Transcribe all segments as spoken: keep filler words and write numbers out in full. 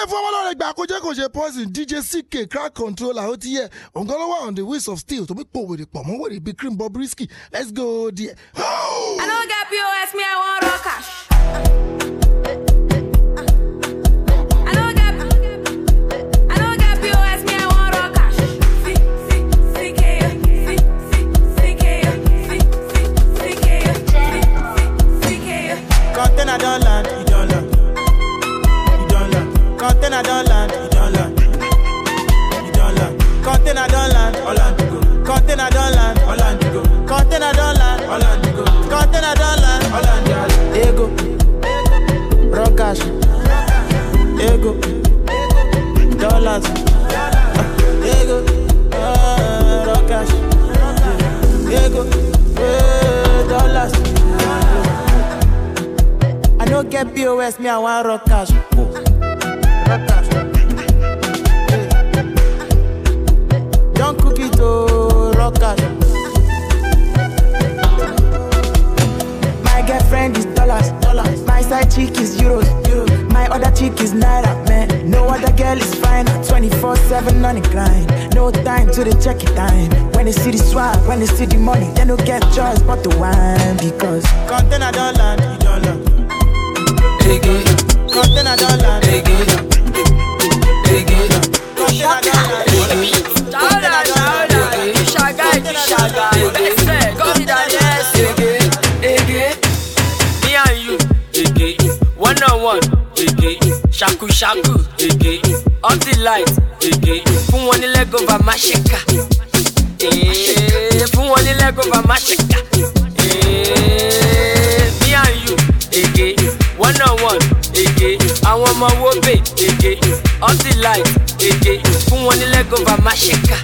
for one back, Koje Poison, D J C K, Crack Controller, O T A, Ongolowa on the Wheels of Steel to be poor with the Pomo with the big cream Bobrisky. Let's go, dear. I don't get P O S, me, I want raw cash. I don't land, you don't land. You don't land. Content I don't land, you don't land. You don't land. Content I don't land, Orlando go. Content I don't land, Orlando go. Content I don't land, Orlando go. Content I don't land, Orlando. Ego, raw cash. Ego, dollars. Ego, raw cash. Ego, dollars. I don't get P O S, me I want rock cash. Oh. Rock cash. Hey. Don't cook it to rock cash. My girlfriend is dollars, dollars. My side chick is euros, euros. My other chick is naira, man. No other girl is fine. twenty-four seven on the grind. No time to the check it time. When they see the swag, when they see the money, they don't get choice but to wine. Because content I don't land, you don't land. Content I don't land. Content I don't land. Me and you, one on one, shaku shaku, on the light, fun one leg over my shaka, fun one leg over my shaka. Me and you, one on one, I want my wobe, on the light, fun one leg over my shaka,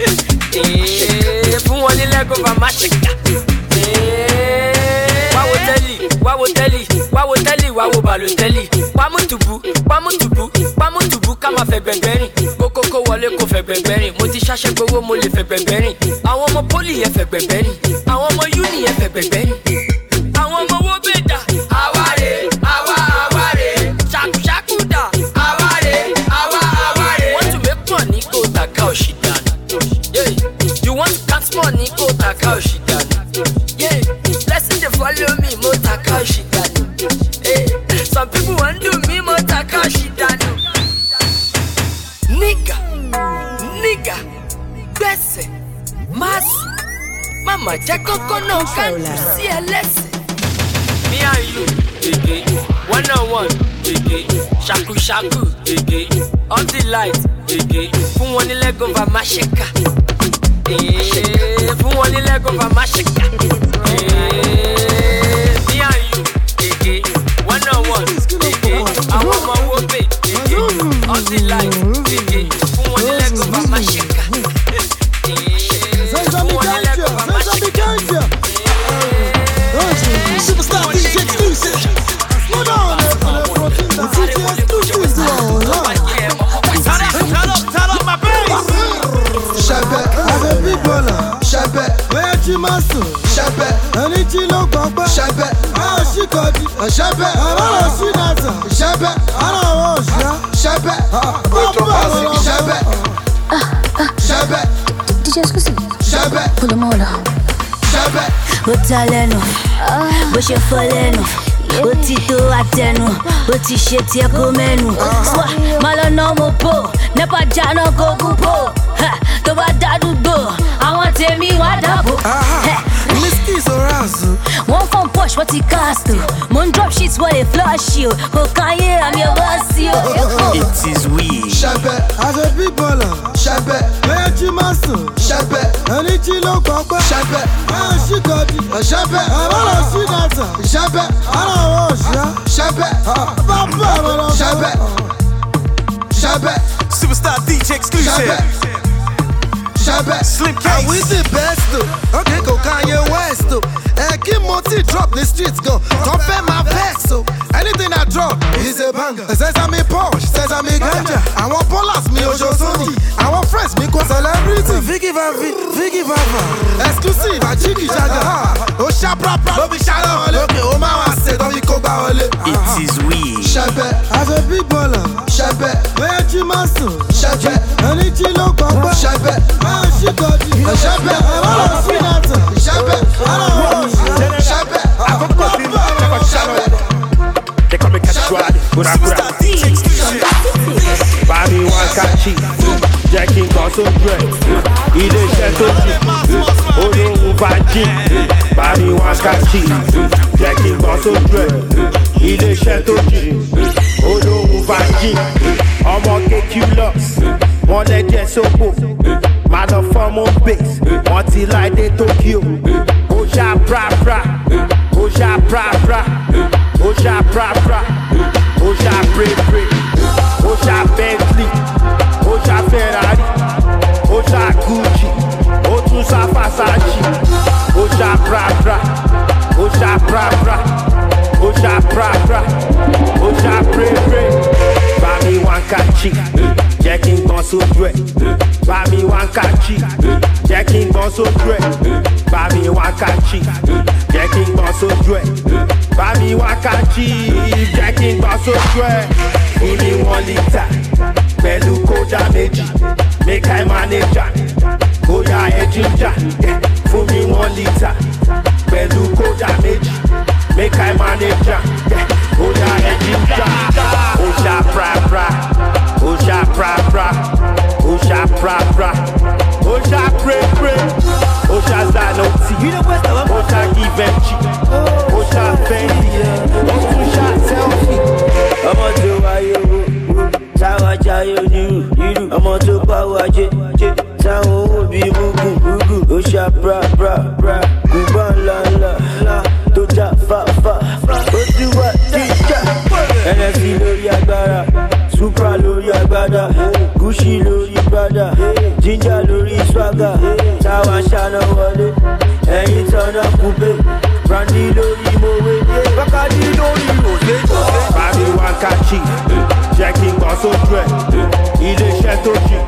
fun one leg over my shaka. Wa wo teli, wa wo teli, wa wo teli, wa wo balo teli. Pa mu tubu, pa mu tubu, pa mu tubu ká má fẹ́ gbẹ̀ngbẹ̀rìn. Koko ko wọlé kò fẹ́ gbẹ̀ngbẹ̀rìn. Mo ti ṣaṣẹ́ gbowó mo lè fẹ́ gbẹ̀ngbẹ̀rìn. Àwọn ọmọ poli yẹn fẹ́ gbẹ̀ngbẹ̀rìn. Àwọn ọmọ uni yẹn fẹ́ gbẹ̀ngbẹ̀rìn. Àwọn ọmọ wo beta. Aware, awa aware. Shaku shaku da. Aware, awa aware. Want to make money go taka oshidana. Yeah. You want to count money go taka oshidana. Yeah. Blessing they follow me, mo taka oshidana. Hey. Some people want to do me, mo taka oshidana. Nigga, nigga, gbese, masi, mama jẹ́ kọ́kọ́ náà can't you see a lesson? Me and you, one on one, shaku shaku, on the light, fun one leg over my shaka, fun one leg over my shaka. Me and you, one on one, I want my wobe, on the light, fun one leg over my shaka. Fun one leg over my shaka. Superstar D J exclusive. Slow down, the D J exclusive. Turn up, turn up my bass. Shabẹ, I'm a big baller. Shabẹ, where you master? Shabẹ, ẹni tí ló gbọ́ngbọ́. Shabẹ, àwọn ṣìkọ̀dì. Shabẹ, àwọn ọ̀ṣìnàtà. Shabẹ, àwọn ọ̀ṣìnà. Shabẹ, bọ́ọ̀bù Shabẹ, Shabẹ, D J exclusive. Shabẹ, Pull them all out. Shabẹ. Ó ta lẹ́nu, bó ṣe fọ́ lẹ́nu, ó ti tó àtẹnu, ó ti ṣe tiẹ̀ kó mẹ́nu. Swá má lọ ná mo bò, nípa jáná kó kú bò. Tó bá dádúgbò, àwọn tèmi wá dàbò. Miskis or Razu. One phone push, what he cast to? Moon drop sheets, what they flush you. Go Kanye, I'm your boss, you. It is we. Shabẹ, as a big baller. Shabẹ, where you master? Shabẹ, ẹni tí ló gbọ́ngbọ́. Shabẹ, àwọn ṣìkọ̀dì. Shabẹ, àwọn ọ̀ṣìnàtà. Shabẹ, àwọn ọ̀ṣìnà. Shabẹ, bọ́ọ̀bù àwọn ọ̀ṣìnà. Shabẹ, Shabẹ, Superstar D J exclusive. Shabẹ, Slim Case. we the best though. Okay, go Kanye West though. Eh, keep multi drop the streets go. Compare my vex so. Anything I drop is a banger. Says I'm a Porsche, says I'm a ganja. I want Polas, me Ojo Sony. I want friends, me go celebrity. Vicky Vavi, Vicky Vava. Exclusive, a Jiggy Jaga. Oh, Shabra, no be Shalom. Okay, oh, my, I said, don't be Koba. It is we. Shabẹ, as a big baller. Shabẹ, máa sùn. Ṣẹ́fẹ̀. Ẹni tí ló kọ́ pẹ́. Ṣẹ́fẹ̀. Máa ṣí kọ́jú. Ṣẹ́fẹ̀. Ẹ má lọ sí nàtọ̀. Ṣẹ́fẹ̀. Ṣẹ́fẹ̀. Àkókò tí mo ṣẹ́kọ̀ ṣẹ́fẹ̀. They come and catch you out. Kura kura. Bami wan kachi. Jẹ́ kí n kàn sójú ẹ̀. Ilé-iṣẹ́ tó jì. Olóhùn fàájì. Bami wan kachi. Jẹ́ kí n kàn sójú ẹ̀. Ilé-iṣẹ́ tó jì. Olóhùn fàájì. Ọmọ K-Q-Lux. Wọ́n lẹ́jẹ̀ sóko. Máa lọ fọ́mọ base. Wọ́n ti láì dé Tokyo. Ó ṣá prapra. Ó ṣá prapra. Ó ṣá prapra. Ó ṣá pray pray. Ó ṣá Bentley. Ó ṣá Ferrari. Ó ṣá Gucci. Ó tún ṣá Versace. Ó ṣá prapra. Ó ṣá prapra. Ó ṣá prapra. Ó ṣá pray pray. Bami wan kachi. Jẹ́ kí n gbọ́n sójú ẹ̀. Bami wan kachi. Jẹ́ kí n gbọ́n sójú ẹ̀. Bami wan kachi. Jẹ́ kí n gbọ́n sójú ẹ̀. Bami wan kachi. Jẹ́ kí n gbọ́n sójú ẹ̀. Fún mi one litre pẹ̀lú kódà méjì. Make I manage am. Bóyá ẹ jíjà. Fún mi one litre pẹ̀lú kódà méjì. Make I manage am. Bóyá ẹ jíjà. Ó ṣá prapra. Ó ṣá prapra. Ó ṣá prapra. Ó ṣá pray pray. Ó ṣá Zanotti. Ó ṣá Givenchy. Ó ṣá Fendi. Ó tún ṣá selfie. Ọmọ tó wáyé wo, táwa jayé onírú, ọmọ tó bá wájé, táwọn owó bí búgù, ó ṣá bra bra bra, kùbá ńlá ńlá, tó já fa fa, ó ti wá jíjà. N F C lórí agbára, Supra lórí agbádá, Gucci lórí Prada, Ginger lórí swagger, táwa ṣáná wọlé, ẹ̀yin tọ́nà kúpé, Brandy lórí mowé, Bacardi lórí rosé. Bami wan kachi. Jẹ́ kí n gbọ́n sójú ẹ̀. Ilé-iṣẹ́ tó jì.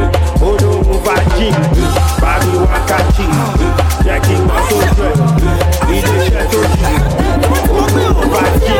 Olóhùn fàájì. Bami wan kachi. Jẹ́ kí n gbọ́n sójú ẹ̀. Ilé-iṣẹ́ tó jì. Olóhùn fàájì.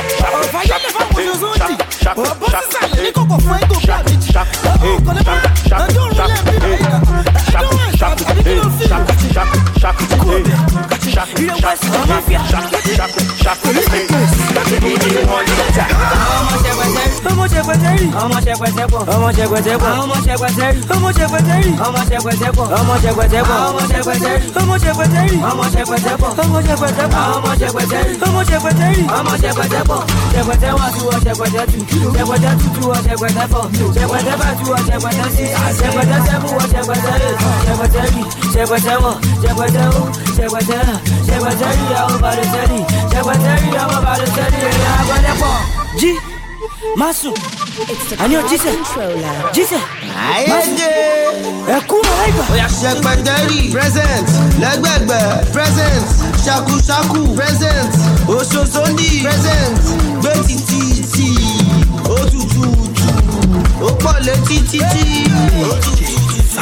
Ọmọ ṣẹpẹtẹrì, ọmọ ṣẹpẹtẹpọ, ọmọ ṣẹpẹtẹpọ, ọmọ ṣẹpẹtẹrì, ọmọ ṣẹpẹtẹrì, ọmọ ṣẹpẹtẹpọ, ọmọ ṣẹpẹtẹpọ, ọmọ ṣẹpẹtẹrì, ọmọ ṣẹpẹtẹrì, ọmọ ṣẹpẹtẹpọ, ọmọ ṣẹpẹtẹpọ, ọmọ ṣẹpẹtẹrì, ọmọ ṣẹpẹtẹrì, ọmọ ṣẹpẹtẹpọ, ṣẹpẹtẹ wá sí wọ ṣẹpẹtẹ tù, ṣẹpẹtẹ tutù wọ ṣẹpẹtẹ fọ, ṣẹpẹtẹ bá tu wọ ṣẹpẹtẹ sí, ṣẹpẹtẹ sẹ́mu wọ ṣẹpẹtẹ rè, ṣẹpẹtẹrì, ṣẹpẹtẹ wọ, ṣẹpẹtẹ wọ, ṣẹpẹtẹ ṣẹpẹtẹrì àwọn balẹ̀-sẹ́rì, ṣẹpẹtẹrì àwọn balẹ̀-sẹ́rì ẹ̀yà agbẹ́dẹ́pọ̀. Jí Masu, ani o jíṣẹ́, jíṣẹ́, Ayédè. ẹ̀kú ọ̀rẹ́gbà. Ṣẹpẹtẹrì present. Lẹ́gbẹ̀gbẹ̀ present. Ṣakuṣaku present. Oṣoṣondi present. Gbé títí tí. Ó tutù tù. Ó pọ̀ létí títí. Ó tutù tù.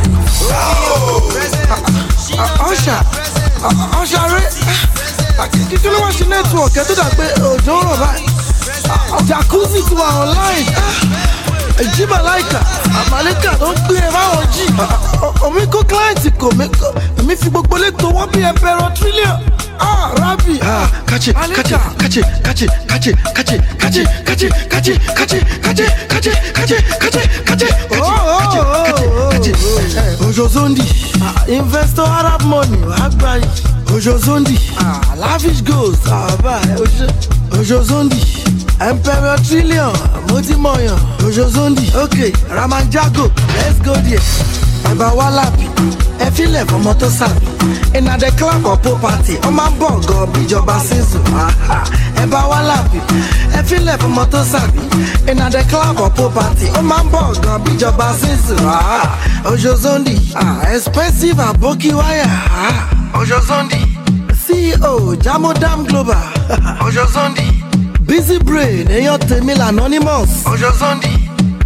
Ọ̀ṣà ọ̀ṣà rẹ̀ kí ló wá sí nẹ́tíwọ̀kì ẹ̀ tó dà pé òjò ń rọ̀ báyìí. Jacuzzi ti wà online. Ìjìbà láìka, àmàlẹ́kà ló ń gbé ẹ báwọn jì. Omi kó kíláǹtì kò mí kọ́. Èmi fi gbogbo létò wọ́n bí ẹ̀pẹ̀rọ trillion. Ah, Rabi. Ah, kachi, kachi, kachi, kachi, kachi, kachi, kachi, kachi, kachi, kachi, kachi, kachi, kachi, kachi, kachi, kachi, kachi, kachi. Ojozondi. Investor Arab money, Agbayi. Ojozondi. Ah, lavish goals. Ah, bye. Ojozondi. Emperor Trillion, Motimoyan, Ojozondi. Okay, Ramanjago, let's go there. Eba Walapi, ẹ filẹ̀ fọmọ tó sàbí. Iná the club of property, ọmọ bọ̀ gan bíjọba sísù. Eba Walapi, ẹ filẹ̀ fọmọ tó sàbí. Iná the club of property, ọmọ bọ̀ gan bíjọba sísù. Ojozondi, expensive aboki wire. Ojozondi, C E O Jamodam Global. Ojozondi. Busy brain, èèyàn tèmi l'anonymous. Ojozondi.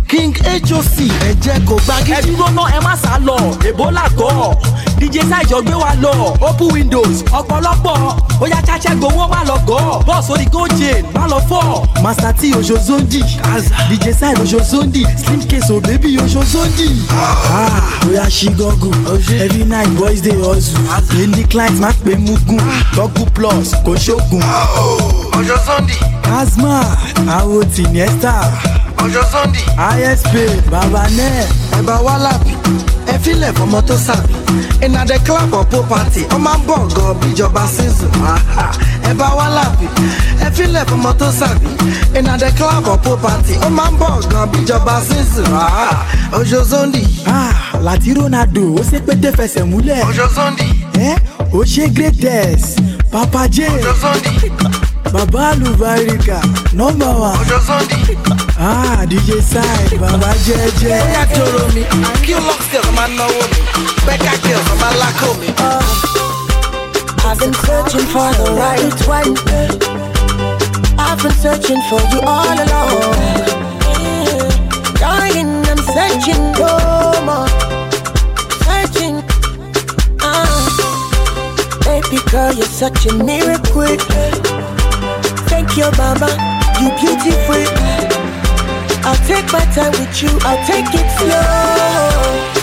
King H O C ẹ̀jẹ̀ kò gbági. ẹ dúró náà ẹ má sá lọ ebola gọ D J Sayo gbé wa lọ open windows ọ̀pọ̀lọpọ̀ ó yá cháchẹ́ gbowó má lọ gọ́ bọ́ọ̀sì orí gold chain má lọ fọ́. Master T Oshozondi D J Sayo Oshozondi Slim Case o baby Oshozondi. Ah ó yá ṣí gọ́gù every night boys dey hustle daily client má pé mugun gọ́gù plus kò ṣógun. Oshozondi asma awo tiniesta Oshozondi I S P baba nẹ. ẹ bá wá lábì ẹ filẹ̀ fọmọ tó sàbí iná dé club of property ọmọ ń bọ̀ gan bíjọba season. ẹ bá wá lábì ẹ filẹ̀ fọmọ tó sàbí iná dé club of property ọmọ ń bọ̀ gan bíjọba season. Oshozondi láti Ronaldo ó ṣe pété fẹsẹ̀ múlẹ̀. Oshozondi ẹ ó ṣe greatest Papa J. Oshozondi Baba Lubarika number one. Oshozondi ah D J Sayo Baba Jẹ́jẹ́. Ó yá joro mi kí o lock girls ọmọ náwó mi Becca girls ọmọ lákò mi. I've been searching for the right one. I've been searching for you all along. Darling, I'm searching no more. Searching. Uh, baby girl, you're such a miracle. Thank you, mama. You beautiful. I'll take my time with you. I'll take it slow.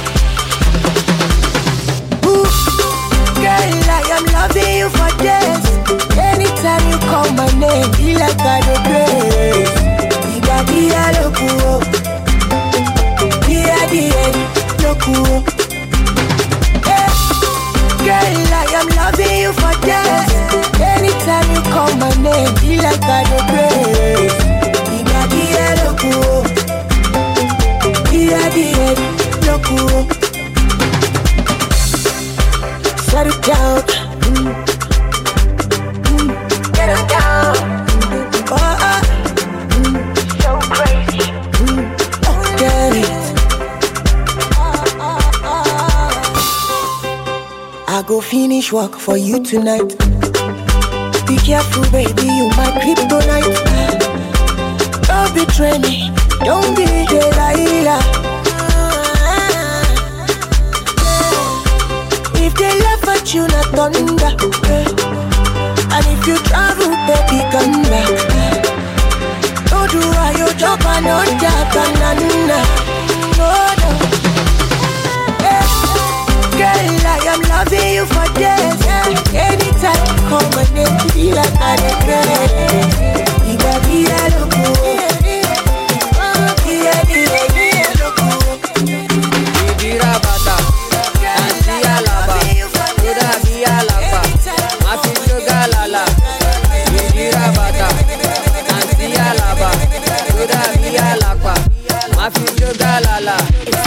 Ooh, girl, I am loving you for days. Anytime you call my name, be like I do grace. Iba dia lokuo, dia dia lokuo. Girl, I am loving you for days. Anytime you call my name, be like I do grace. Iba dia lokuo, dia dia lokuo. Shut it down, mm. Mm. Get it down, mm. Oh, oh. Mm. So crazy, mm. Oh, get it. Oh, oh, oh. I go finish work for you tonight. Be careful, baby, you my kryptonite. Don't betray me, don't be Delilah. If they laugh at you, not thunder. And if you travel, baby, come back. Don't do why you jump and not that banana. No, no. Girl, I am loving you for days. Anytime you call my name, be like I regret. Iba dia loco, dia dia loco. Idira bata, antia laba, toda dia laba, mafi joga lala. Idira bata, antia laba, toda dia laba, mafi joga lala.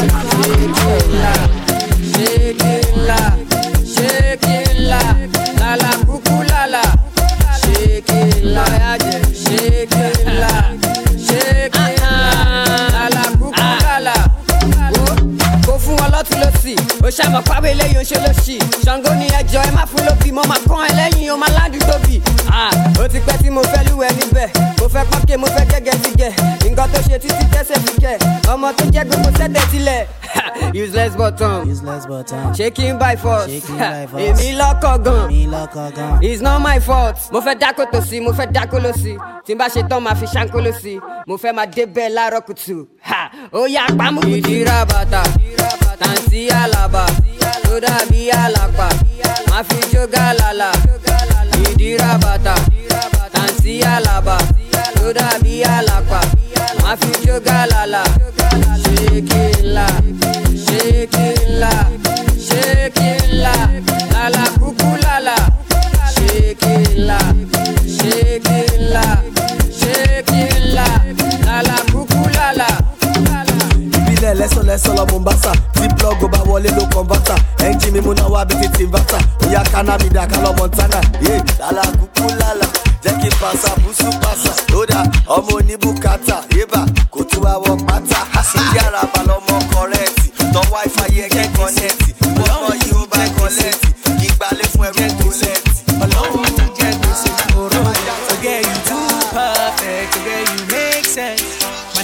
Shake it la, shake it la, la la kuku la la. Shake it la, shake it la, shake it la, la la kuku la la. Go fún wọn lọ́tún lọ́sì, ó ṣàmọ̀ pàwé lẹ́yìn oṣù lọ́sì. Ṣàngó ni ẹjọ́ ẹ má fún lóbì, mo máa kán ẹ lẹ́yìn o máa ládùúgbò bì. Ó ti pẹ́ tí mo fẹ́ lúwẹ̀ níbẹ̀, mo fẹ́ pọ́nkẹ́ mo fẹ́ gẹ́gẹ́ ti gẹ̀. Nǹkan tó ṣe títí tẹ́sẹ̀ fi kẹ̀, ọmọ tó jẹ́ gbogbo sẹ́dẹ̀ sílẹ̀. Useless button, Useless button. shaking by force. Shaking by force. Èmi lọ́kọ̀ gan. Me lock again. It's not my fault. Mo fẹ́ dákó tó sí, mo fẹ́ dákó ló sí. Tí n bá ṣe tán, máa fi ṣáńkó ló sí. Mo fẹ́ máa débẹ̀ láàárọ̀ kùtù. Ha! Ó yá pamọ́ kùtù. Ìdíra bàtà, tàǹtí àlàbà, tó dàbí àlàpà. Máa fi jógà lálà. Ìdíra bàtà, tàǹtí àlàbà, tó dàbí àlàpà. Máa fi jógà lálà. Shake it la, shake it la, shake it la, la la kuku la la. Shake it la, shake it la, shake it la, la la kuku la la. Ìbílẹ̀ lẹ́sàn lẹ́sàn lọ Mombasa tí plug bá wọlé ló kàn bàtà ẹnjìn mi múná wá bí títí bàtà bóyá kánábìdà ká lọ Montana yé lálá kúkú lálá jẹ́ kí pàṣà bùsù pàṣà lódà ọmọ oníbùkátà yébà kò tún wá wọ pátá yàrá balọ̀mọ kọrẹ́ẹ̀tì tọ́ wáífà yẹ kẹ́ kọ́nẹ́ẹ̀tì ọmọ yìí ó bá kọ́lẹ́ẹ̀tì ìgbàlẹ̀ fún ẹ̀rọ kọ́lẹ́ẹ̀tì ọlọ́run ti jẹ́ gbèsè kóró. To get you too perfect, to get you make sense. My number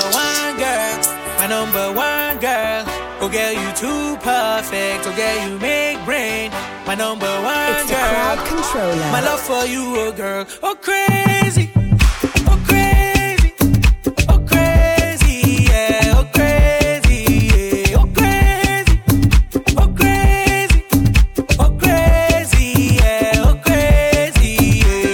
one girl, my number one girl. Oh girl, you too perfect. Oh girl, you make brain. My number one it's girl. The crowd controller. My love for you, oh girl, oh crazy, oh crazy, oh crazy, yeah, oh crazy, yeah, oh crazy, oh crazy, oh crazy, yeah, oh crazy, yeah.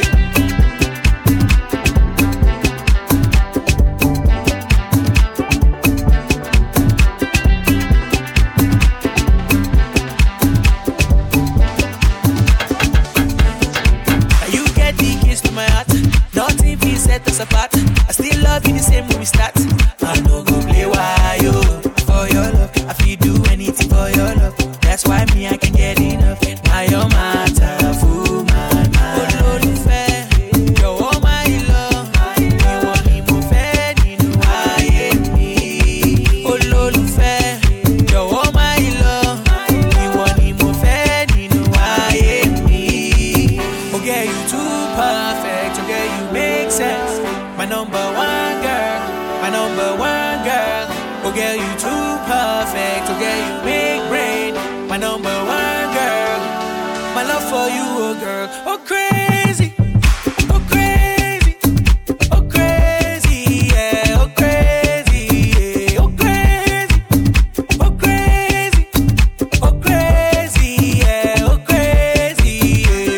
Set us apart. I still love you the same when we start. I no go play why yo. For your love, I feel do anything for your love. That's why me I can get enough. Now your matter, fool my mind. Olólùfẹ́, jọ̀wọ́ my love. Ìwọ ni mo fẹ́ nínú ayé mi. Olólùfẹ́, jọ̀wọ́ my love. Ìwọ ni mo fẹ́ nínú ayé mi. Oh girl, you too perfect. Oh girl, you make sense. My number one girl, my number one girl. Oh girl, you too perfect. Oh girl, you make brain. My number one girl. My love for you, oh girl. Oh crazy, oh crazy, oh crazy, yeah, oh crazy, yeah, oh crazy, oh crazy, oh crazy, yeah, oh crazy, yeah.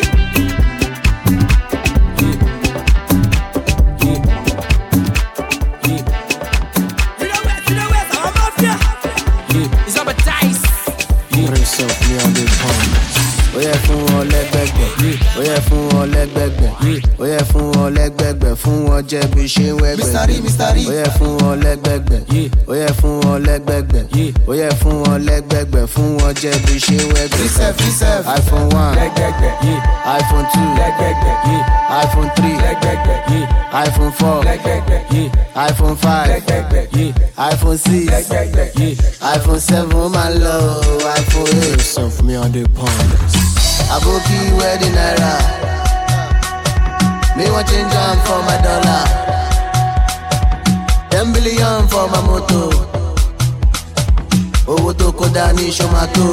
Oye fún wọn lẹ́gbẹ̀gbẹ̀, oye fún wọn lẹ́gbẹ̀gbẹ̀, oye fún wọn lẹ́gbẹ̀gbẹ̀, fún wọn jẹ́ bí ṣe ń wẹ́gbẹ̀. Oye fún wọn lẹ́gbẹ̀gbẹ̀, oye fún wọn lẹ́gbẹ̀gbẹ̀, oye fún wọn lẹ́gbẹ̀gbẹ̀, fún wọn jẹ́ bí ṣe ń wẹ́gbẹ̀. iPhone one, iPhone two, iPhone three, iPhone four, iPhone five, iPhone six, iPhone seven, ó máa lọ iPhone eight. Sọ fún mi on the pound. Aboki wedding naira. Me want change am for my dollar. Ten billion for my moto. Owó tó kó dání ṣomato.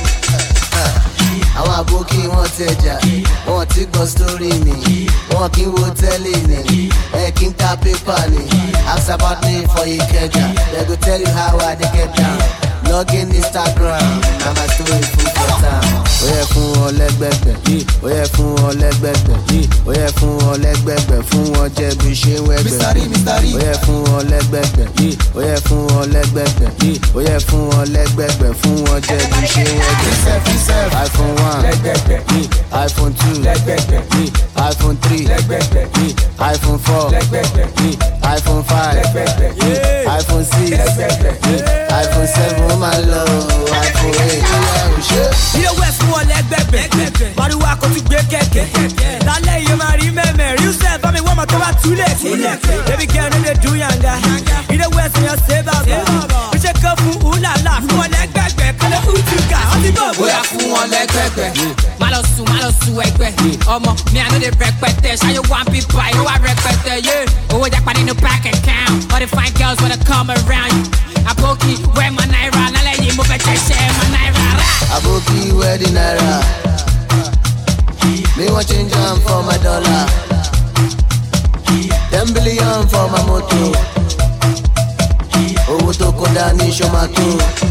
Àwọn àbókí wọn tẹjà, wọn ti gbọ́ sórí ni, wọn kì í wo tẹ́lẹ̀ ni, ẹ kì í ta pépà ni. Ask about me for Ikeja, they go tell you how I dey get down. Log in Instagram, na my story full for town. Oye fún wọn lẹ́gbẹ̀gbẹ̀, oye fún wọn lẹ́gbẹ̀gbẹ̀, oye fún wọn lẹ́gbẹ̀gbẹ̀, fún wọn jẹ́ bí ṣe ń wẹ́gbẹ̀. Oye fún wọn lẹ́gbẹ̀gbẹ̀, oye fún wọn lẹ́gbẹ̀gbẹ̀, oye fún wọn lẹ́gbẹ̀gbẹ̀, fún wọn jẹ́ bí ṣe ń wẹ́gbẹ̀. iPhone one, iPhone two, iPhone three, iPhone four, iPhone five, iPhone six, iPhone seven, my love, iPhone eight. Ilé wẹ̀ fún ọ lẹ́gbẹ̀gbẹ̀, Màrúwá kò tún gbé kẹ̀kẹ́. Lálẹ́ yìí máa rí mẹ́mẹ́, rí sẹ́ẹ̀ bá mi wọ́n mọ̀ tó bá túlẹ̀ sí. Baby girl no dey do yanga, ilé wẹ̀ sí yan ṣe bàbá. Ó ṣe kán fún ùlàlà, fún ọ lẹ́gbẹ̀gbẹ̀, kọ́lé ùtùkà, ó ti bọ̀. Bóyá fún wọn lẹ́gbẹ̀gbẹ̀, má lọ sùn, má lọ sùn ẹgbẹ́. Ọmọ mi àná lè rẹpẹtẹ, ṣáyé wá ń bí báyìí, ó wá rẹpẹtẹ, yé. Owó jápa nínú bank account, all the fine girls wanna come around you. Aboki, where my naira, lálẹ́ yìí mo fẹ́ jẹ́ ṣẹ́ my naira. Aboki wedding naira. Me want change am for my dollar. Ten billion for my moto. Owó tó kó dání ṣomato.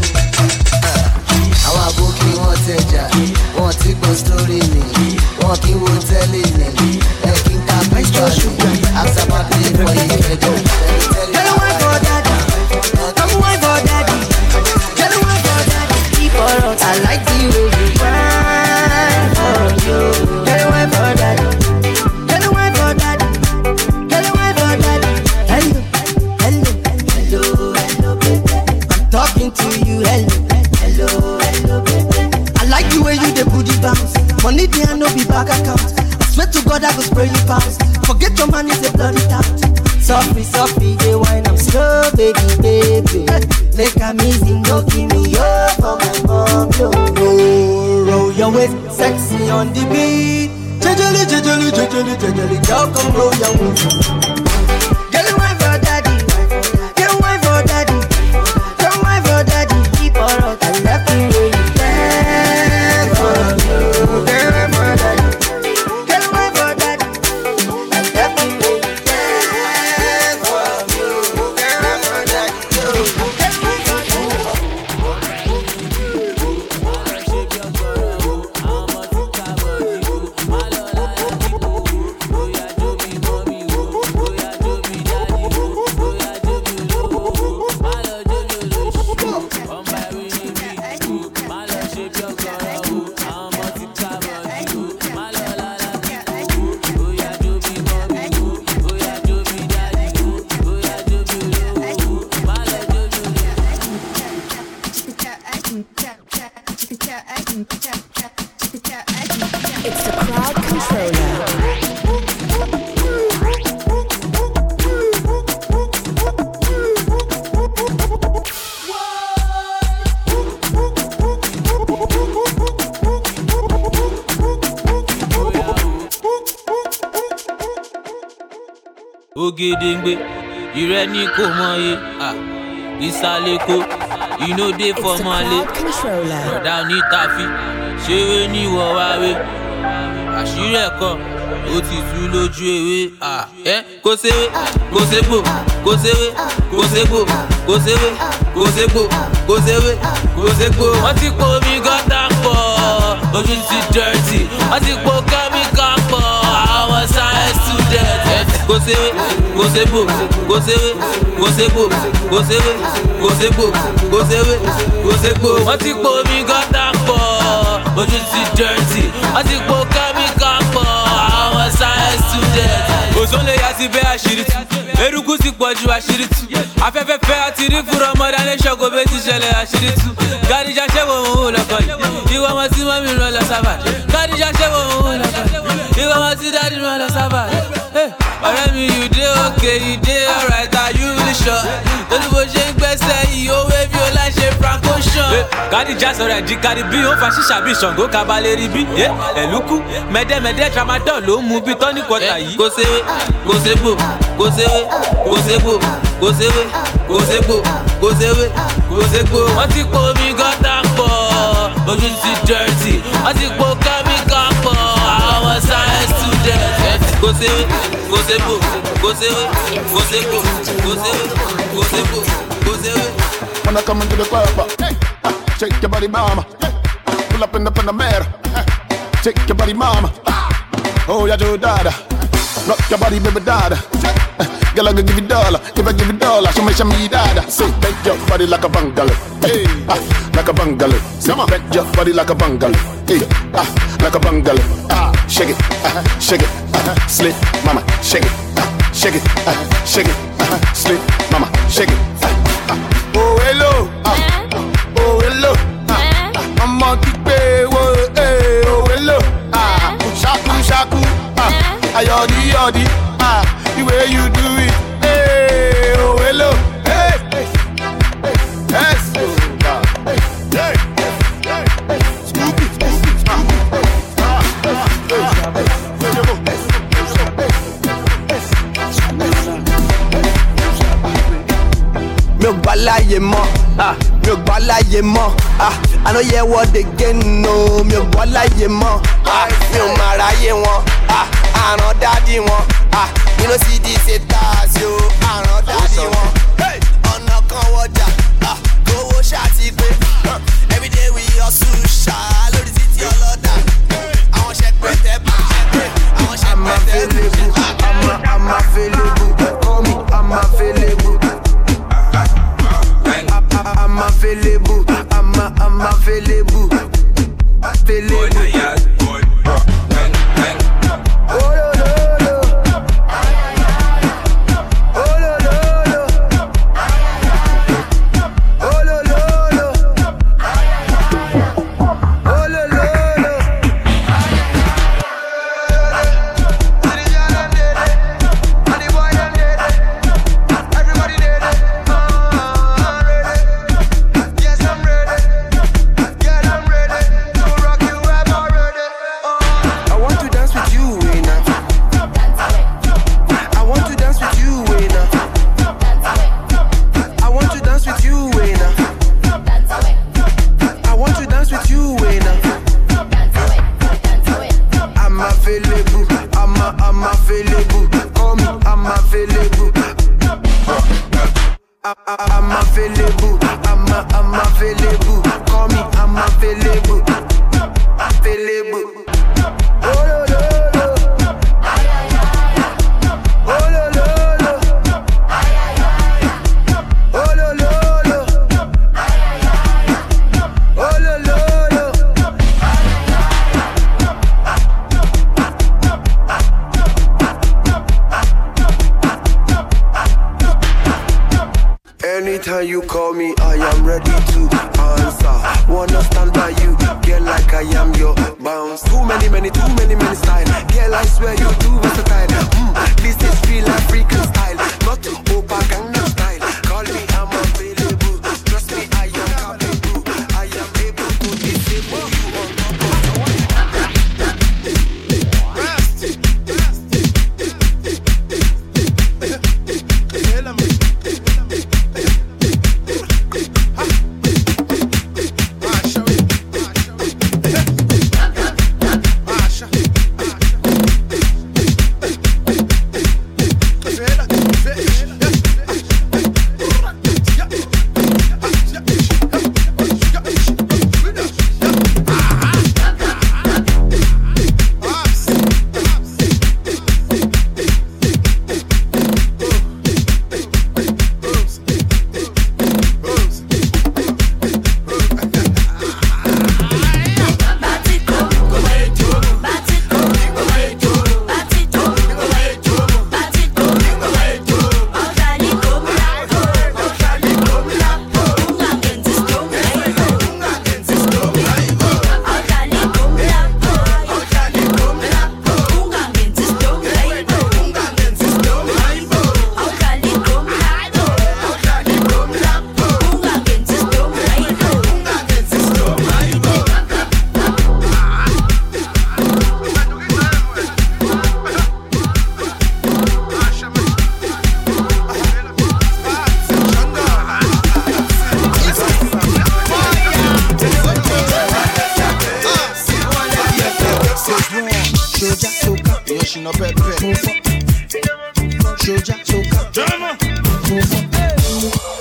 Àwọn àbókí wọn tẹjà, wọn ti gbọ́ sórí ni, wọn kì í wo tẹ́lẹ̀ ni, ẹ kì í ta pípa ni. Ask about me for Ikeja. Hello, my God, daddy. Come on, my God, daddy. Hello, my God, daddy. I like the way you grind for you. Hello, my God, daddy. Hello, my God, daddy. Hello, my God, daddy. Hello, hello, hello, hello, baby. I'm talking to you. Hello, hello, hello, baby. I like the way you dey booty bounce. Money there no be bank account. I swear to God I go spray you pounds. Forget your man is a bloody tout. Softly, softly, they wine, I'm slow, baby, baby. Make a easy, no give me up for my mom, no. Roll, roll your waist, sexy on the beat. Jejeli, jejeli, jejeli, jejeli, girl, come roll your waist. Get it wine for daddy, get it wine Ogedengbe, ìrẹ́ni kò mọye, ìsàlẹ̀kọ, inú dé fọmọlé, ọ̀dà ní tàfi, ṣeré ní wọ̀wáwé, àṣírí ẹ̀kọ́, ó ti tú lójú ewé, ẹ́ kó ṣeré, kó ṣègbò, kó ṣeré, kó ṣègbò, kó ṣeré, kó ṣègbò, kó ṣeré, kó ṣègbò. Wọ́n ti po omi gọ́tà pọ̀, ojú ti dirty, wọ́n ti po kẹ́míkà pọ̀, àwọn science student. Kó ṣeré, kó ṣègbò, kó ṣeré, kó ṣègbò, kó ṣeré, kó ṣègbò, kó ṣeré, kó ṣègbò. Wọ́n ti po omi gọ́tà pọ̀, ojú ti dirty, wọ́n ti po kẹ́míkà pọ̀, àwọn science student. Òṣòlè yà ti bẹ́ àṣírí tú, eruku ti pọ̀ ju àṣírí tú. Afẹ́fẹ́ fẹ́ àti rí fúnra ọmọdé ní ṣọ́kò bẹ́ẹ̀ ti ṣẹlẹ̀ àṣírí tú. Gàdíjà ṣẹ́wọ̀ òun lọ́kọ̀ yìí, ìwọ ọmọ tí mọ́mí rán lọ sábà. Gàdíjà ṣẹ́wọ̀ òun lọ́kọ̀ yìí, ìwọ ọmọ tí dádì rán lọ sábà. Ọ̀rẹ́ mi, you dey okay, you dey alright, are you really sure? Lórí bó ṣe ń gbẹ́sẹ̀ yìí, ó wé bí ó láì ṣe franco ṣan. Gàdíjà sọ̀rọ̀ ẹ̀dí kárí bí ó fa ṣíṣà bí Ṣàngó kabalẹ̀ rí bí. Ẹ̀lúkú mẹ́dẹ́mẹ́dẹ́ tramadol ló ń mu bí tọ́ní kọta yìí. Kó ṣeré, kó ṣègbò, kó ṣeré, kó ṣègbò, kó ṣeré, kó ṣègbò, kó ṣeré, kó ṣègbò. Wọ́n ti po omi gọ́tà pọ̀, ojú ti dirty, wọ́n ti po kẹ́míkà pọ̀, àwọn science student. Kó ṣeré, kó ṣègbò, kó ṣeré, kó ṣègbò, kó ṣeré, kó ṣègbò, kó ṣeré. When I come into the club, uh, shake your body, mama. Pull up in the Panamera, uh, shake your body, mama. Oh, yeah, Joe Dada. Rock your body, baby, Dada. Uh, girl, I can give you dollar. If I give you dollar, show me, show me, Dada. Say, bend your body like a bungalow. Hey, ah, like a bungalow. Come on, bend your body like a bungalow. Hey, ah, like a bungalow. Ah, shake it, uh, shake it, uh, slip, mama, shake it, uh, shake it, uh, shake it, uh, slip, mama, shake it. Uh, Oh hello, ah. Oh hello, ah. I'm on the way, oh hey, oh hello, ah. Shaku shaku, ah. Ayodi yodi, ah. The way you do it, hey, oh hello, hey, hey, yes, hey, hey, hey, Scooby, Scooby, ah, ah, hey, Mi ò gbà láyé mọ́, ah, mi ò gbà láyé mọ́, ah, I no hear what they get, no, mi ò gbà láyé mọ́, ah, mi ò máa ráyé wọn, ah, àrán dádì wọn, ah, you know see this haters yo, àrán dádì wọn, ọ̀nà kan wọjà, ah, kówó ṣáàtì pé, everyday we hustle ṣá lórí títí ọlọ́dà, àwọn ṣẹpẹtẹ bá ṣẹpẹ, àwọn ṣẹpẹtẹ bá ṣẹpẹ. I'm available, call me, I'm available. I'm available, I'm, a, I'm available, available. Oh, lo, lo, lo. Oh, lo, lo, lo. Oh, lo, lo, lo. Oh, lo, lo, lo. Everybody did it. I'm available, I'm, a, I'm available. Call me, I'm available, available. Oh, lo, lo, lo. Oh, lo, lo, lo. Oh, lo, lo, lo. Oh, lo, lo, lo. Anytime you call me, I am ready to answer. Wanna stand by you, girl, like I am your bounce. Too many, many, too many, many style. Girl, I swear you too versatile. Mm, this is real African style, not Opa Gangnam style. Call me, I'm available. Trust me, I am capable. I am able to disable you on top of the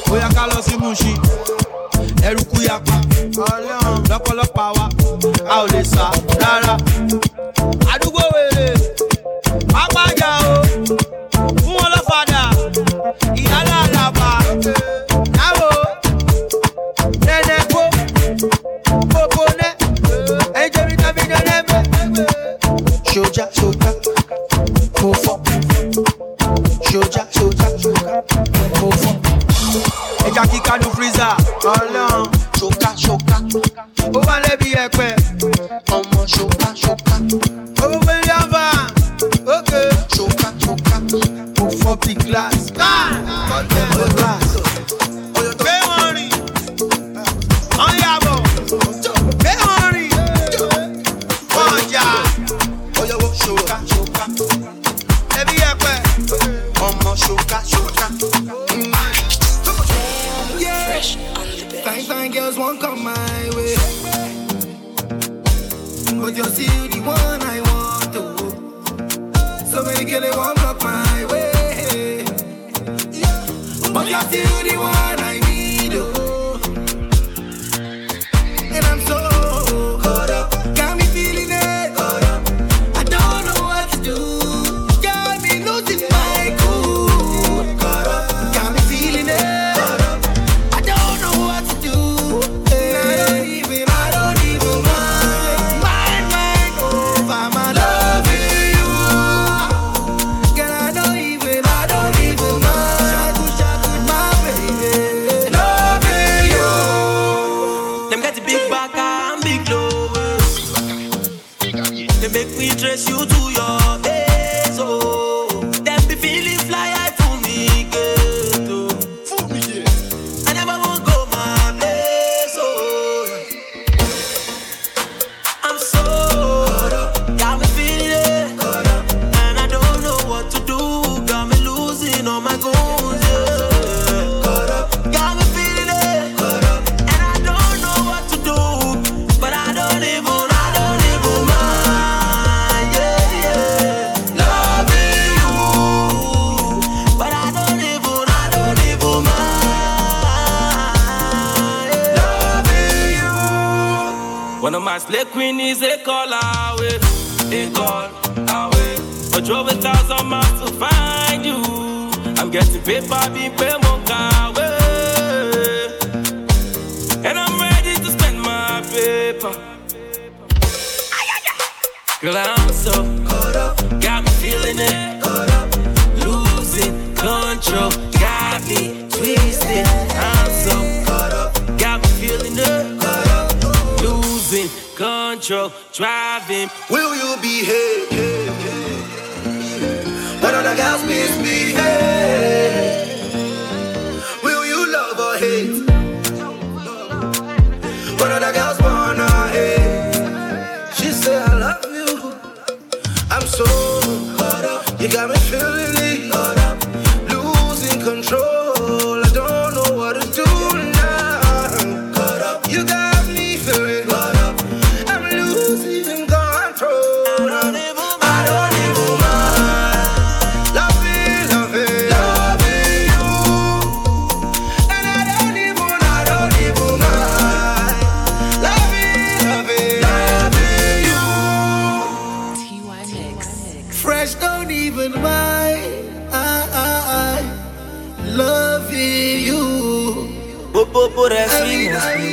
bóyá ká lọ sí Mushi. Eruku yapa, lọ́pọ̀lọpọ̀ wa, a ò lè sá rárá. Àdúgbò wèrè, pápá jà o, fún wọn lọ́fadà, ìyálà àlàbà, náwó, nẹ́nẹ́gbó, gbogbo nẹ́, ẹjọ́ mi tàbí nẹ́nẹ́gbẹ́. Ṣojà ṣojà, mo fọ́. Ṣojà ṣojà, mo fọ́. Ẹja kíkà ní freezer, ọlọ́run. Ṣoká ṣoká, ó wà lẹ́bi ẹ̀pẹ̀. Ọmọ ṣoká ṣoká, owó pẹ̀lú àbá. Ókè. Ṣoká ṣoká, mo fọ́ big glass. Ọ̀tẹ̀ ló glass. Gbé wọn rìn, wọ́n yàbọ̀. Gbé wọn rìn, wọ́n jà. Oyèwò ṣoká ṣoká, ẹbí ẹ̀pẹ̀. Ọmọ ṣoká ṣoká. Fine, fine girls won't come my way, but you're still the one I want to. So many girls they won't block my way, but you're still the one I need. Oh. And I'm so caught up, got me feeling it. Caught up, I don't know what to do. Got me losing my cool. Caught up, got me feeling it. Trace you to your base, oh. Them be feeling fly high for me, girl, oh. For me, yeah. I never won't go my place, oh. I'm so caught up, got me feeling it, caught up, and I don't know what to do. Got me losing all my goals, yeah. Caught up, got me feeling it, caught up, and I don't know what to do, but I don't even. One of my slay queen is a call away, a call away. I drove a thousand miles to find you. I'm getting paper, being paid more away, and I'm ready to spend my paper. Girl, I'm so caught up, got me feeling it, caught up, losing control, got me twisted. I'm so caught up, got me feeling it, caught up, losing control, driving. Will you behave when other girls misbehave? Will you love or hate when other girls wanna hate? She said I love you, I'm so caught up, you got me feeling it, caught up, losing control, I don't know what to do now, caught up, you got me feeling caught up, I'm losing control, I don't even, I don't even mind, loving, loving, loving you, and I don't even, I don't even mind, loving, loving, loving you. T Y Mix. Fresh don't even mind, I, I, I loving you. Popo por every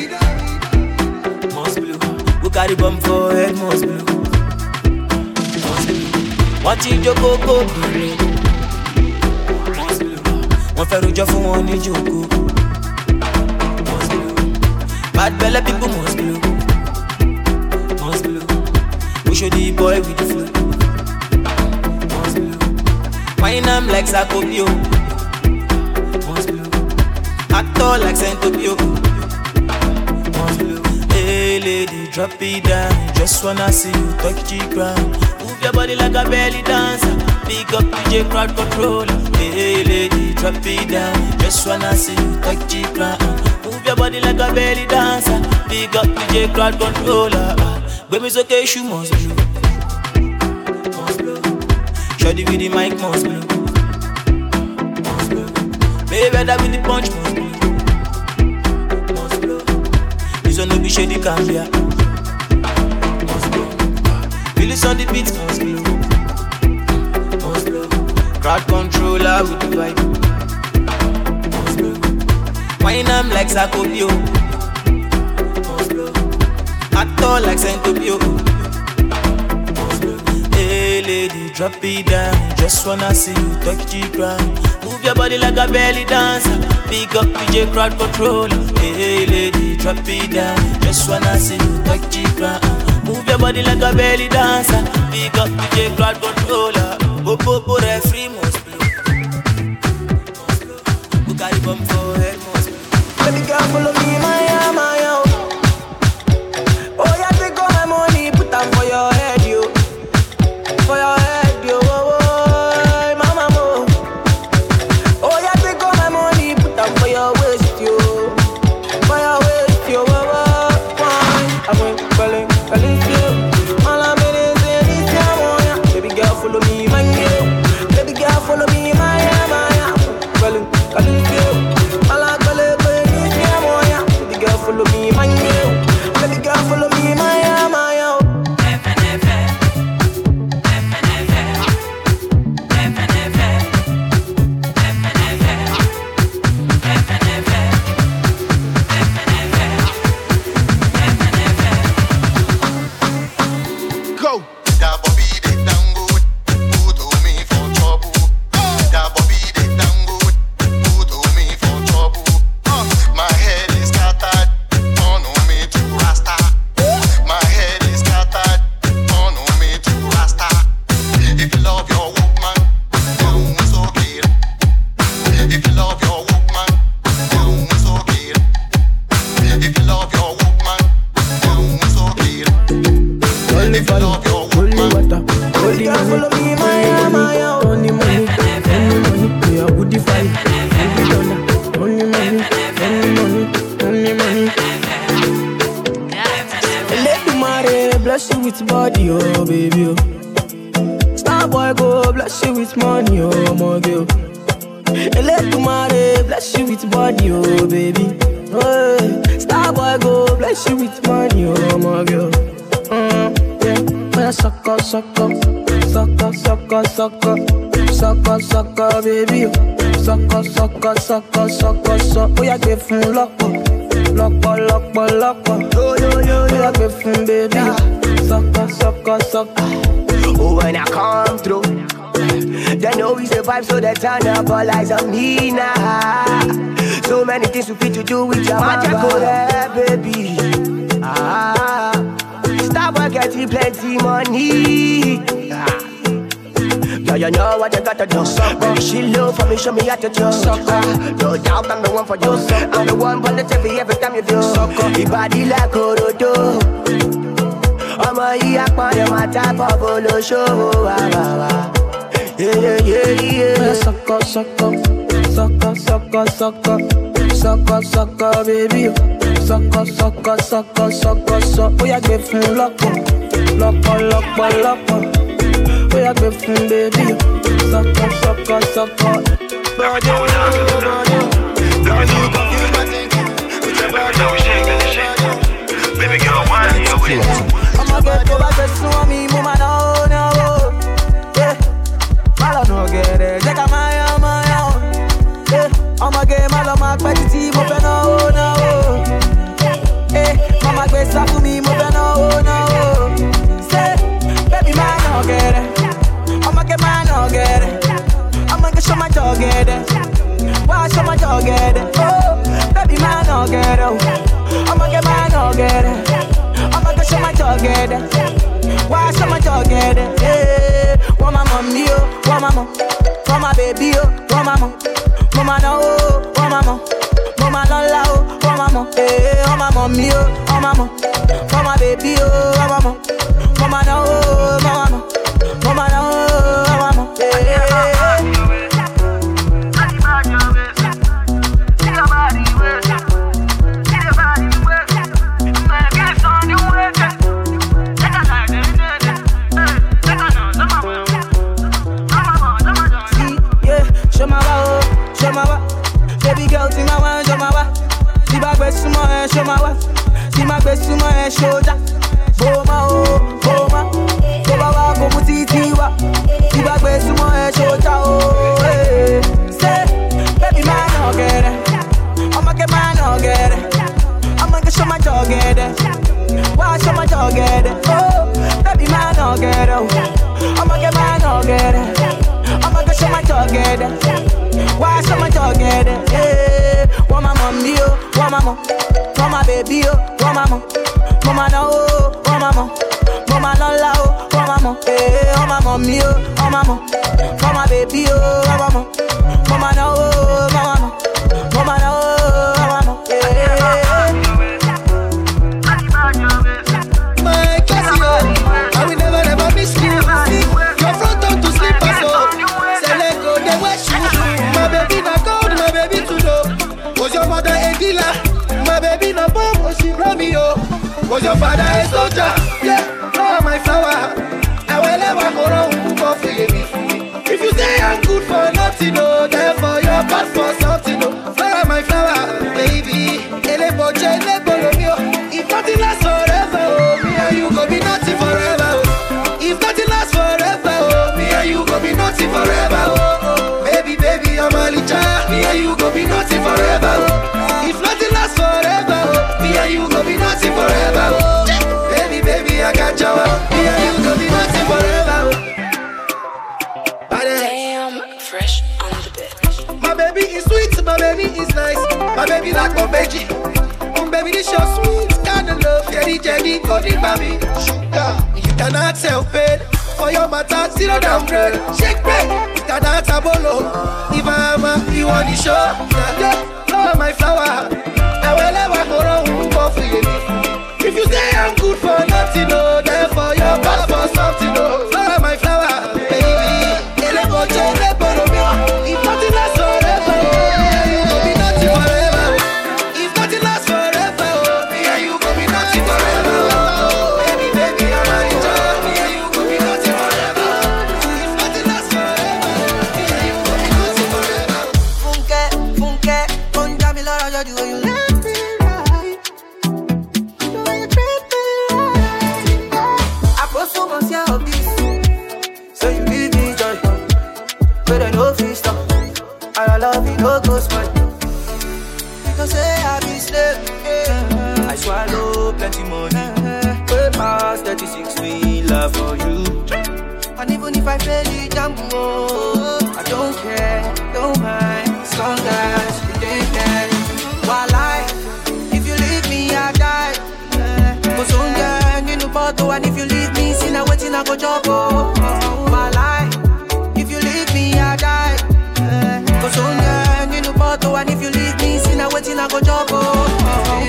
most blue, who carry bomb for head most blue, most blue. What you do go go blue, most blue. One fẹ́ rojọ́ fún wọn ní jòkó, most blue. Bad belle people most blue, most blue. We show the boy with the flow, most blue. Wine am like Sakopio, most blue. Actor like Santopio, most blue. Hey lady, drop it down. Just wanna see you touch the ground. Move your body like a belly dancer. Pick up D J crowd controller. Hey lady, drop it down. Just wanna see you touch the ground. Move your body like a belly dancer. Pick up D J crowd controller. Baby, it's okay, she must blue, must blue. Shorty with the mic must blue, must blue. Baby, that with the punch must blue. Gambia. Release on the beat, must blow. Must blow. Crowd controller with the vibe. Must blow. Wine am like Sakopio. Must blow. Actor like Santopio. Must blow. Hey lady, drop it down. Just wanna see you touch the ground. Move your body like a belly dancer. Pick up D J crowd controller. Hey lady, drop it down. Just wanna see you touch the ground. Move your body like a belly dancer. Pick up D J crowd controller. Bo bo bo referee must blow. Who carry bomb for head must blow. Baby girl follow me, my my yo. Oh yeah, take all my money, put them for your head, yo. For your head, yo. Oh, oh, mama mo. Oh yeah, take all my money, put them for your waist, yo. For your waist, yo. Oh, oh, fine. I'm going calling, calling you. All I'm in is in this yeah. Baby girl follow me, my yo. Baby girl follow me, my my. Calling, calling you. All I'm calling, calling this yeah. Baby girl follow me, my yo. Baby girl follow me, my my yo. Go. That Bobby they down good. Who told me for trouble? That Bobby they down good. Who told me for trouble? My head is scattered. Turn on me to Rasta. My head is scattered. Turn on me to Rasta. If you love your woman, you so kill. If you love your woman, you so kill. If you love your woman, you so kill. Holy water, holy water, holy follow me, my my yo. Only money, only money, we are woody fight. Only dollar, only money, only money, only money. Let the money bless you with body, oh baby, oh. Star boy go bless you with money, oh my girl. Let the money bless you with body, oh baby. Hey, Star boy go bless you with money, oh my girl. Mm, yeah, yeah, sucker, sucker, sucker, sucker, sucker, sucker, sucker, baby. Sucker, sucker, sucker, sucker, sucker. Oh yeah, give him lock up, lock up, lock up, lock up. Yo yo yo, oh yeah, give him baby. Sucker, sucker, sucker. Oh, when I come through, they know we survive, so they turn up all eyes on me now. So many things we fit to do with your magic, go there, baby. Ah, stop getting plenty money. Ah. Yeah, you know what you gotta do. Baby, she love for me, show me how to do. Ah, no doubt I'm the one for you. I'm the one for the T V every time you do. Your body like Orodo. I'm a yak man, you're my type of polo show. Yeah, yeah, yeah, yeah. Sucker, sucker, sucker, sucker, sucker, sucker, sucker, baby. Sucker, sucker, sucker, sucker, sucker. Oh yeah, give him lock up, lock up, lock up, lock up. Oh yeah, give him baby. Sucker, sucker, sucker. Body, body, body. You confuse my thinking with your body. Baby girl, why are you with? I'ma get over to me, mama, no, no. Yeah, Malo no get it. Check out my, my, yeah. I'ma get Malo my petty, mo fe no, no. Eh, mama get sa for me, mo fe no, no. Say, baby, man, no get it. I'ma get man, no get it. I'ma get show my dog get it. Why show my dog get it? Oh, baby, man, no get it. I'ma get man, no get it. I'ma get show my dog get it. Why show my dog get it? Eh, want my mommy, oh, want my mom, want my baby, oh, want my mom. Mama no, oh, want my mom. Mama no la, oh, want my mom. Eh, want my mommy, oh, want my mom. Want my baby, oh, want my mom. Mama no, oh, want my mom. Mama no, oh, want my mom. Eh, show my wa, show my wa. Baby girl, think I want show my wa. The bag with some more, show my wa. tí má gbé súnmọ́ ẹ ṣọ́jà. Boma o, boma, boma wa kò mú títí wa. Tí bá gbé súnmọ́ ẹ ṣọ́jà o. Say, baby man no get it. I'ma get man no get it. I'ma get show my dog get it. Why show my dog get it? Oh, baby man no get it. I'ma get man no get it. I'ma get show my dog get it. Why show my dog get it? Hey, want my mommy oh, want my mom, want my baby oh, want my mom, mama no oh, want my mom, mama no la oh, want my mom, hey, want my mommy oh, want my mom, want my baby oh, want my mom, mama no oh, mama mom, mama no oh, want my mom, hey. My classy oh, I will never never miss you. Your front on to sleep as oh, say let go they wear shoes. My baby na gold, my baby to know. Was your mother a dealer? My baby na bomb, was she Romeo? Was your father a soldier? Yeah, oh my flower. I will never go wrong for you. If you say I'm good for nothing, no, therefore you're bad for something, no. Flower, my flower, baby. Ele boche, ele bolomio. If nothing lasts forever, oh, me and you go be nothing forever, oh. If nothing lasts forever, oh, me and you go be nothing forever, oh. Oh. Baby, baby, I'm a licha. Me and you go be nothing forever, oh. If nothing lasts forever, oh, me and you go be nothing forever, oh. Baby, baby, I got you. Me and you go be nothing forever, oh. Damn, fresh on the bed. My baby is sweet, my baby is nice. My baby like my veggie. My baby this your sweet kind of love. Jelly, jelly, golden baby. Sugar, you cannot help it. For your matter, zero downgrade. Shake break, you cannot abolo. If I'm a, you on the show. Yeah, oh my flower. I will never go wrong for you. If you say I'm good for nothing, no, therefore you're bad for something, no. Flower, my flower, baby. If nothing lasts forever, oh, you go be nothing forever. If nothing lasts forever, oh, me and you go be nothing forever. Oh, baby, baby, I'm a little. Me and you go be nothing forever. If nothing lasts forever, me and you go be nothing forever. Funke, funke, funke, me love how you do you love me right. The way you treat me right. I put so much of this, so you give me joy. But I know if stop, and I love you, no go spoil. Because say I be slave, yeah. I swallow plenty money, way past thirty-six feet love for you. And even if I fail the jump, oh, I don't care, don't mind, as long as you take care. While I, if you leave me, I die. Cause on the you know bottle, and if you leave me, sin I waiting, I go job, oh. While I, if you leave me, I die. Cause on the you know bottle, and if you leave me, sin I waiting, I go job, oh.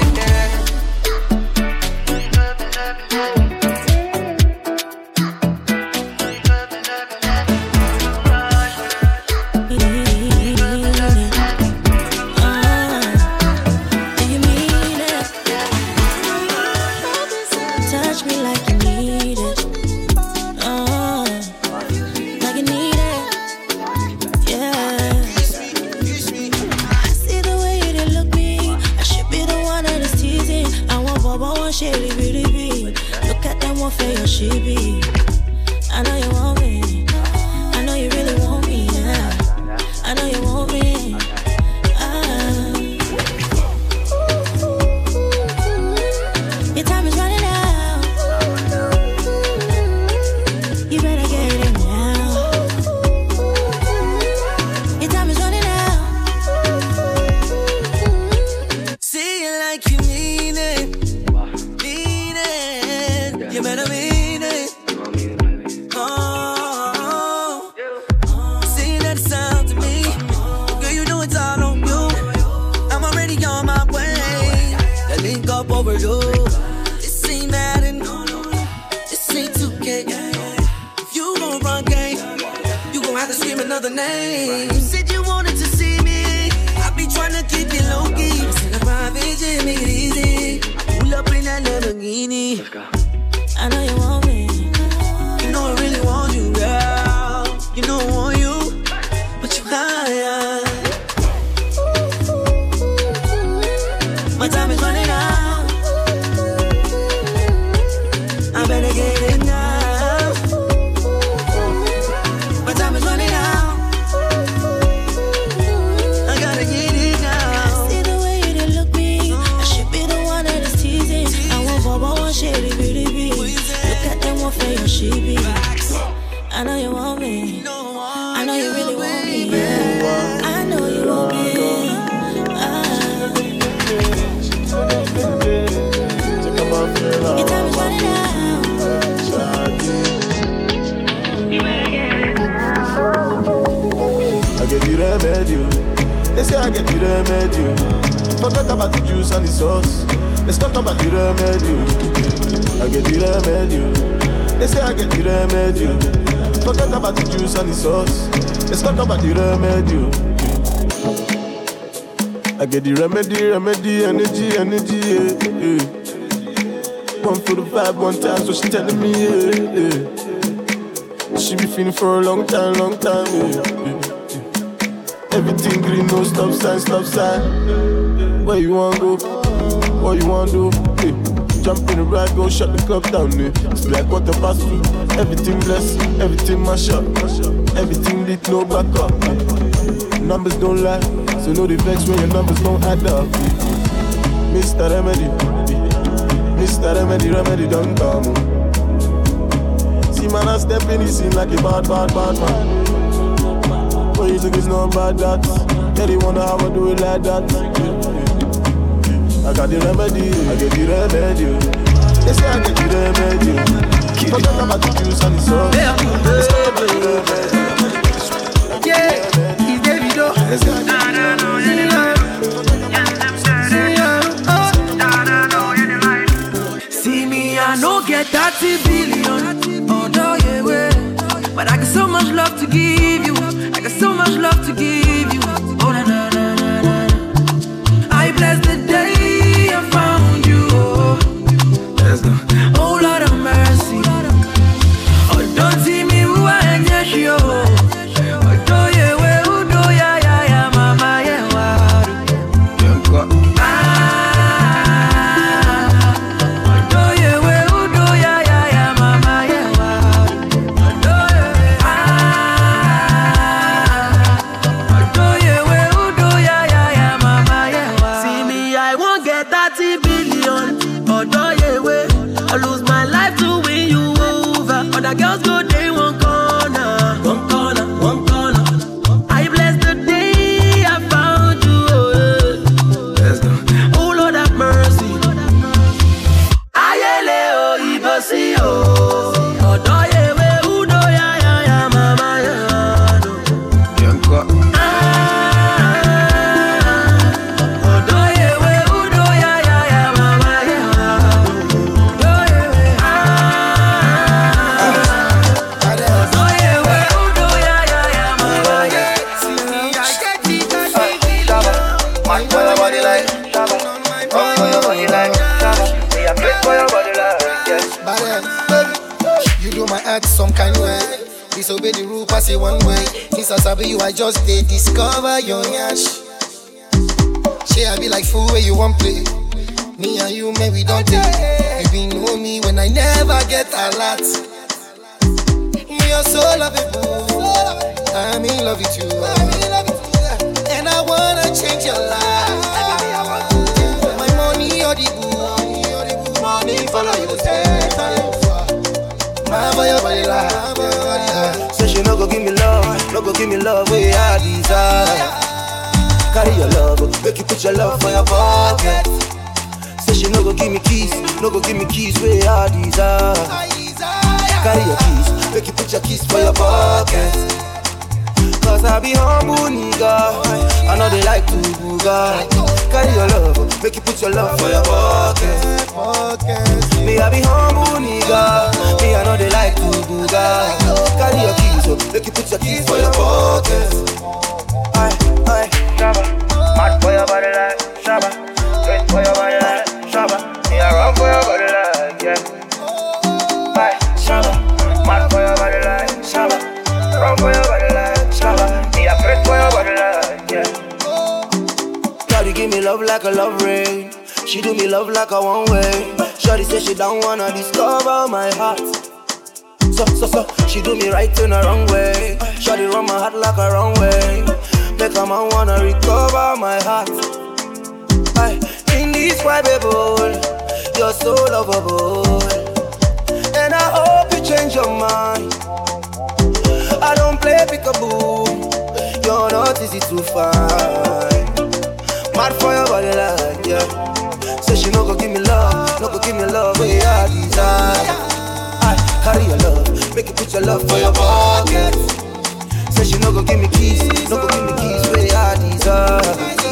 She be. I know you want me. I know you really want me. Yeah. I know you want me. Ah. Your time is running out. You better get it now. Your time is running out. See you like you mean it. Mean it. You better be. This ain't Madden, this ain't two K. If you gon' run game, you gon' have to scream another name. You said you wanted to see me, I be tryna keep it low key. Send a private jet, make it easy. I pull up in that Lamborghini. I know you want me, you know I really want you, girl. You know I want you, but you high. My time is running out. I get the remedy. Forget about the juice and the sauce. Let's talk about the remedy. I get the remedy. They say I get the remedy. Forget about the juice and the sauce. Let's talk about the remedy. I get the remedy, remedy, energy, energy, yeah, yeah. One for the vibe, one time, so she telling me, yeah, yeah. She be feeling for a long time, long time, yeah, yeah. Everything green, no stop sign, stop sign. Where you wanna go? What you wanna do? Yeah. Jump in the ride, go shut the club down, yeah. It's like what the past do. Everything blessed, everything mash up. Everything lit, no backup, yeah. Numbers don't lie. So know the vex when your numbers don't add up. Mister Remedy, Mister Remedy, Remedy don't come. See man, I step in the scene like a bad, bad, bad man. What you think is not bad that? Yeah, they wonder how I do it like that. I got the remedy, I get the remedy. They say I get the remedy. Forget about the juice and the sauce. Yeah, he's Davido. See me, I no get thirty billion. Oh no, yeah, way. But I got so much love to give you. I got so much love to give you. Oh na na na na na. I bless the day I found you. Oh, let's go. Oh Lord of mercy. Oh, don't see me who I am, yes, yo. Some kind way, disobey the rule, pass it one way. Since I sabi you, I just did discover your yash. Shey I be like fool where you want play. Me and you, man, we don't take. You been know me when I never get a lot. You're so lovable, I'm in love with you. And I wanna change your life. My money or the boo, money follow you to stay. Say she no go give me love, no go give me love where I desire. Carry your love, make you put your love for your pocket. Say she no go give me keys, no go give me keys where I desire. Carry your keys, make you put your keys for your pocket. Cause I be humble nigga, I know they like to booga. Carry your love, make you put your love for your pocket. Me I be humble nigga, me I know they like to booga. Carry your keys, make you put your keys for your pocket. Aye, aye, Shabba, mad for your body like Shabba, great for your body like Shabba, me I run for your body like yeah. Aye, Shabba, mad for your body like Shabba, run for your body like Shabba, me I great for your body like yeah. Shawty give me love like a love rain. She do me love like a one way. Shawty say she don't wanna discover my heart. So, so, so, she do me right in the wrong way. Shawty run my heart like a wrong way. Make a man wanna recover my heart. Aye, indescribable, you're so lovable. And I hope you change your mind. I don't play peekaboo, you're not easy to find. Mad for your body like, yeah. Say she no go give me love, no go give me love where I desire. I carry your love, make you put your love for your pocket. Say she no go give me keys, no go give me keys where I desire.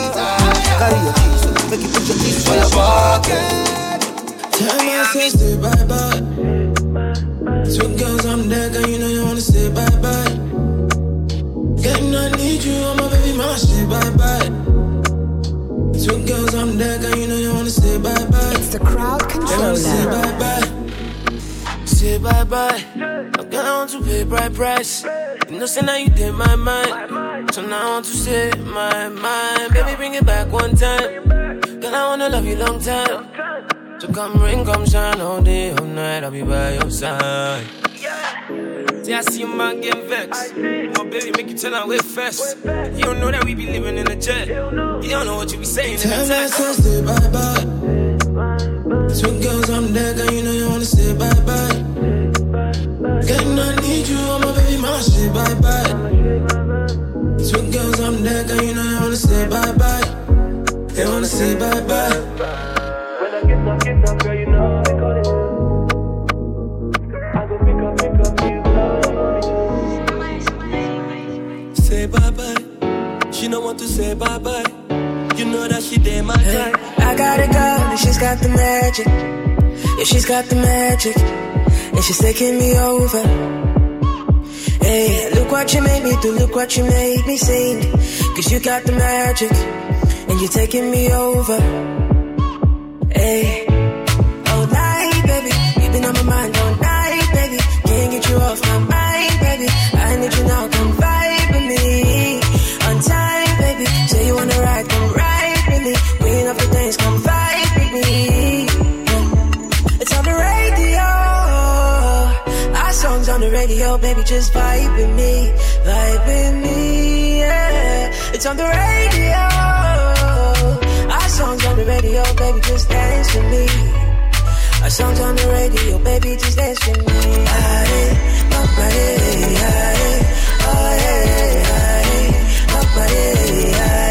Carry your keys, so make you put your keys for your pocket. Tell me I say say bye bye. Two girls I'm there, girl, you know you wanna say bye bye. Girl, I need you, I'm a baby mama, say bye bye. Two girls I'm there, girl, you know you wanna say bye bye. It's the crowd controller. Say bye bye. Say bye bye. I'm going to pay bright price. You know, say now you did my mind. So now I want to say my mind. Baby, bring it back one time. Girl, I wanna love you long time. So come rain, come shine all day, all night. I'll be by your side. See, I see a man getting vexed. My baby make you turn out way fast. You don't know that we be living in a jet. You don't know what you be saying in the text. Tell me say bye bye. Two girls I'm there, girl, you know you wanna say bye bye. Girl, I need you, I'm a baby mama, say bye bye. Two girls I'm there, girl, you know you wanna say bye bye. They wanna say bye bye. When I get up, get up, girl, you know I got it. I go pick up, pick up, you know. Say bye bye. She don't want to say bye bye. You know that she did my time. I got a girl and she's got the magic. Yeah, she's got the magic. And she's taking me over. Hey, look what you made me do, look what you made me sing. Cause you got the magic. And you're taking me over. Hey, all night, baby. You've been on my mind all night, baby. Can't get you off my mind, baby. I need you now, come vibe with me. On time, baby. Say you wanna ride, come ride with me. Queen of the dance, come vibe with me. It's on the radio. Our songs on the radio, baby, just vibe with me. Vibe with me, yeah. It's on the radio. Our songs on the radio, baby, just dance with me. Our songs on the radio, baby, just dance with me. Aye, oh, aye, aye, oh, yeah, aye, oh, aye, aye.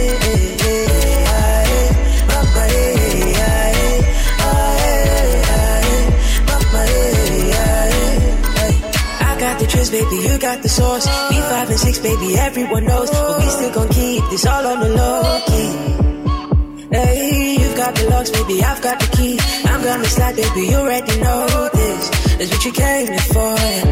Baby, you got the sauce. B five and six, baby, everyone knows. But we still gon' keep this all on the low key. Hey, you've got the locks, baby, I've got the key. I'm gonna slide, baby, you already know this. That's what you came here for.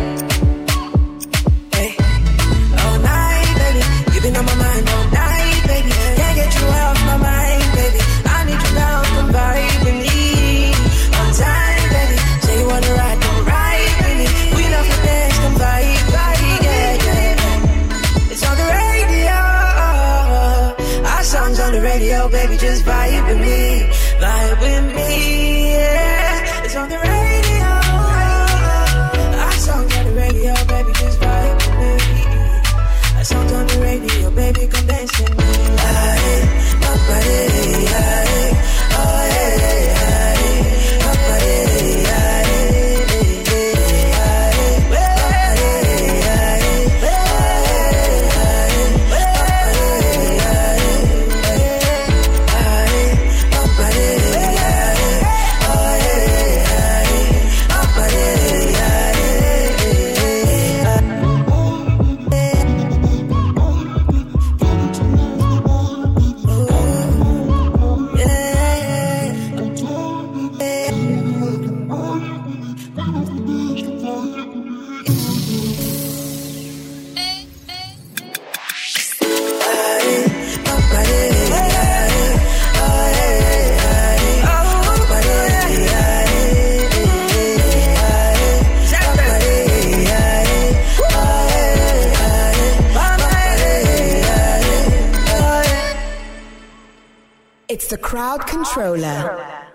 Hey, all night, baby, you've been on my mind all night, baby. Can't get you off my mind, baby. I need you now, come vibe with me. On time, baby, say you wanna ride, don't ride with me. We love the dance, come vibe. Songs on the radio, baby, just vibe with me, vibe with me, yeah. It's on the radio. Our songs on the radio, baby, just vibe with me. Our songs on the radio, baby, come dance with me. Aye, my body, aye, oh yeah, aye, my body, aye. It's the crowd controller.